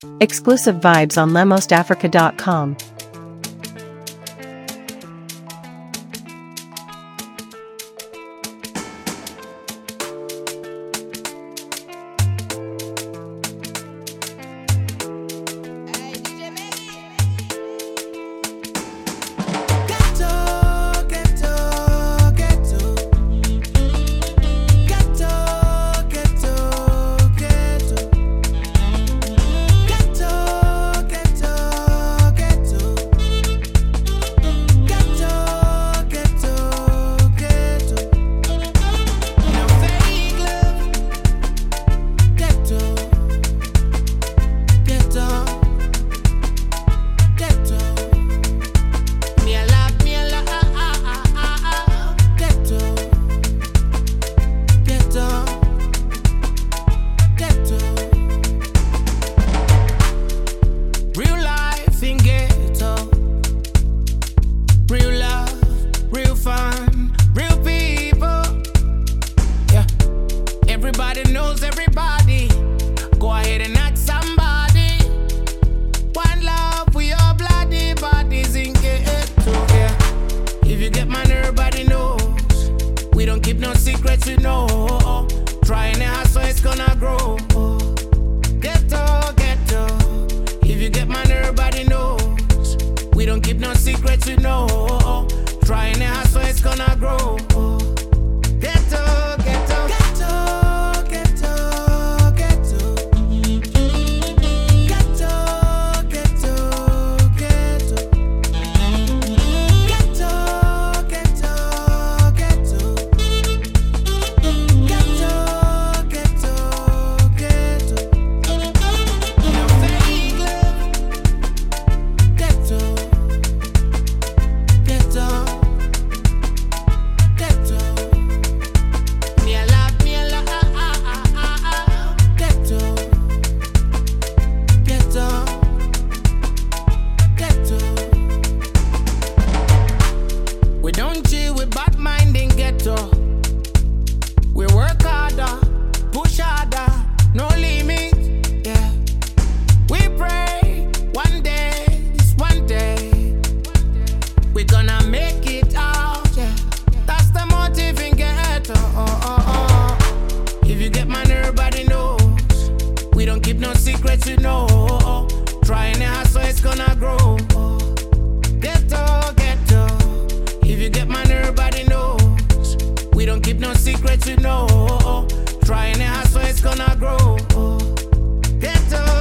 Exclusive vibes on lemosafrica.com. Everybody knows everybody. Go ahead and ask somebody. One love for your bloody bodies in ghetto, yeah. If you get man, everybody knows. We don't keep no secrets, you know. Trying to hustle, it's gonna grow. Ghetto, ghetto. If you get man, everybody knows. We don't keep no secrets, you know. Trying to hustle, it's gonna grow. Ghetto, ghetto, ghetto. We don't chill with bad mind in ghetto. We work harder, push harder, no limit, yeah. We pray one day, we gonna make it out, yeah. That's the motive in ghetto. If you get man, everybody knows. We don't keep no secrets, you know. Trying to hustle, it's gonna grow. Ghetto, ghetto. If you get man, everybody knows. We don't keep no secrets, you know. Trying to hustle, it's gonna grow. Ghetto.